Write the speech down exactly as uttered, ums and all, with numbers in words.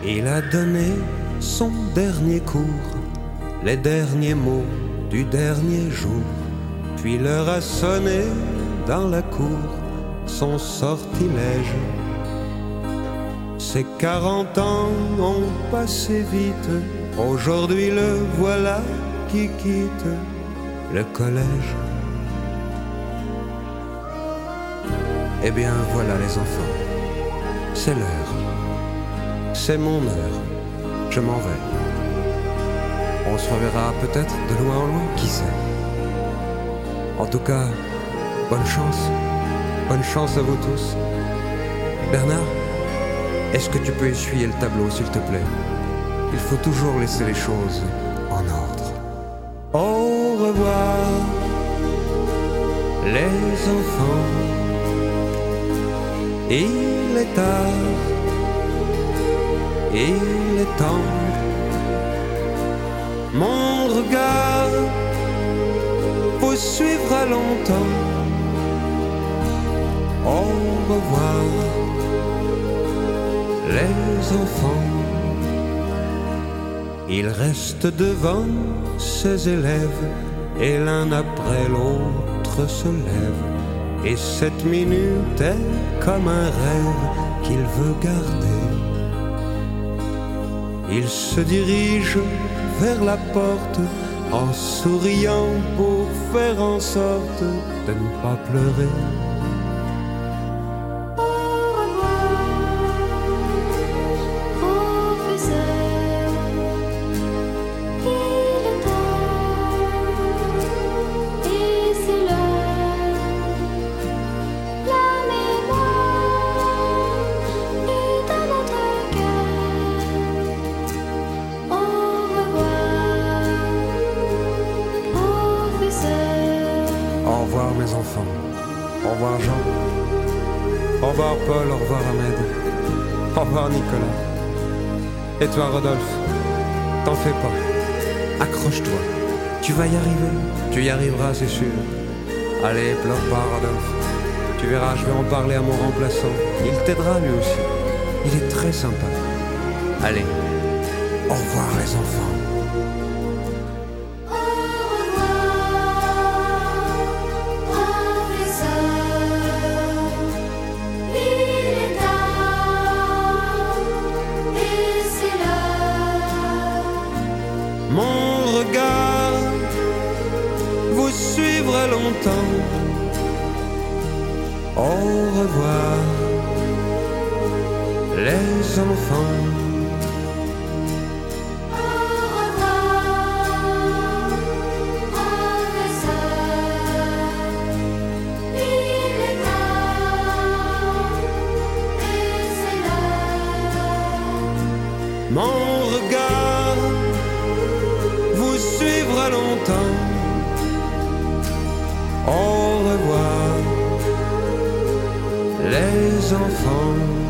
Il a donné son dernier cours, les derniers mots du dernier jour. Puis l'heure a sonné dans la cour, son sortilège. Ses quarante ans ont passé vite, aujourd'hui le voilà qui quitte le collège. Eh bien voilà les enfants, c'est l'heure, c'est mon heure, je m'en vais. On se reverra peut-être de loin en loin, qui sait. En tout cas, bonne chance, bonne chance à vous tous. Bernard, est-ce que tu peux essuyer le tableau s'il te plaît? Il faut toujours laisser les choses en ordre. Au revoir, les enfants. Il est tard, il est temps. Mon regard vous suivra longtemps. Au revoir, les enfants. Il reste devant ses élèves et l'un après l'autre se lève. Et cette minute est comme un rêve qu'il veut garder. Il se dirige vers la porte en souriant pour faire en sorte de ne pas pleurer. Au revoir mes enfants, au revoir Jean, au revoir Paul, au revoir Ahmed, au revoir Nicolas. Et toi Rodolphe, t'en fais pas, accroche-toi, tu vas y arriver, tu y arriveras c'est sûr. Allez, pleure pas Rodolphe, tu verras, je vais en parler à mon remplaçant, il t'aidera lui aussi, il est très sympa. Allez, au revoir les enfants. Mon regard vous suivra longtemps. Au revoir, les enfants. Mon regard vous suivra longtemps. Au revoir, les enfants.